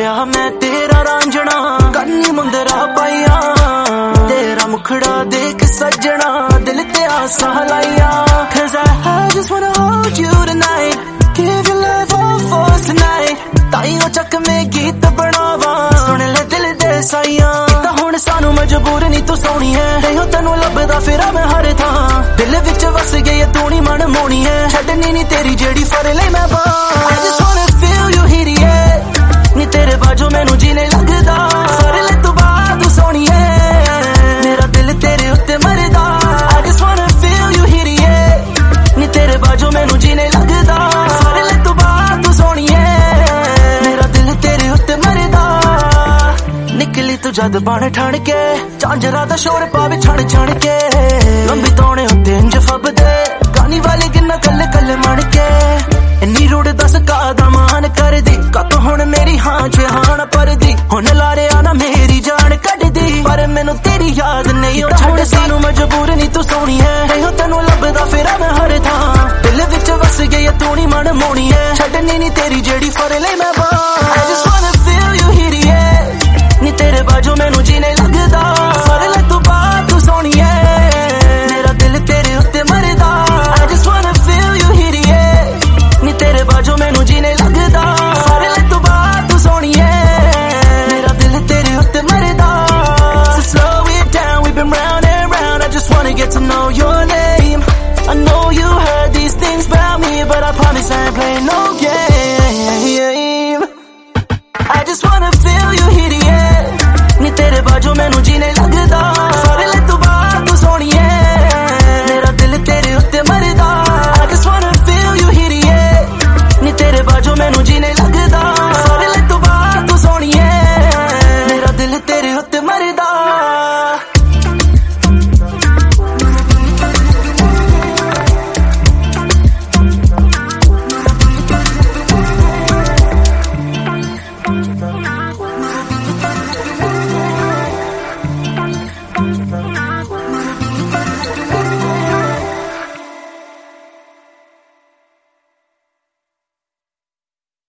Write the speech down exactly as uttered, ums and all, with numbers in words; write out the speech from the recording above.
लिया मैं तेरा रांझना कन्नी मुंदरा पाइया तेरा मुखड़ा देख सजना दिल ते आसा लाइया cause I, I just wanna hold you tonight give you love all for tonight ताइयों चक में गीत बनावा सुन ले दिल दे साइया ता हुण सानू मजबूर नहीं तू सोनी है नहीं तेनू लभदा फिरा मैं हर थां दिल विच वस गई तू नी मन मोनी है छड्डनी नी तेरी जेड़ी फर ले मैं बा I just wanna feel you here yeah नी तेरे बाजू मैनू जीने लगदा फर ले तू बात तू सोनी है मेरा दिल तेरे उत्ते मरदा I just wanna feel you here yeah नी तेरे बाजू मैनू जीने लगदा फर ले तू बात तू सोनी है मेरा दिल तेरे उत्ते मरदा निकली तू जद बन ठण के झांझरा दा शोर पावे छण छण के लंबी तौने उत्ते इंज फबदे गानी वाले गिन्ना कल कल मण के इन्नी रूड़ दस का दमान कर दी कत हुण मेरी हां च हां पर दी हुण लारे आना मेरी जान कट दी पर मैनू तेरी याद नहीं ओ छड़ सानू मजबूर नहीं तू सोनी है नहीं तेनू लभदा फिरा मैं हर थां दिल विच वस गई तू नी मन मोनी है छड्डनी नी तेरी जेड़ी फर ले मैं बा I just wanna feel you here yeah नी तेरे बाजू मैनू जीने लगदा फर ले तू बात तू सोनी है मेरा दिल तेरे उत्ते मरदा I just wanna feel you here yeah नी तेरे बाजू मैनू जीने लगदा फर ले तू बात तू सोनी है मेरा दिल तेरे उत्ते मरदा So slow it down we've been round and round I just wanna get to know your name I know you heard these things about me but I promise I ain't playing no game I just wanna feel you here yeah नी तेरे बाजू मैनू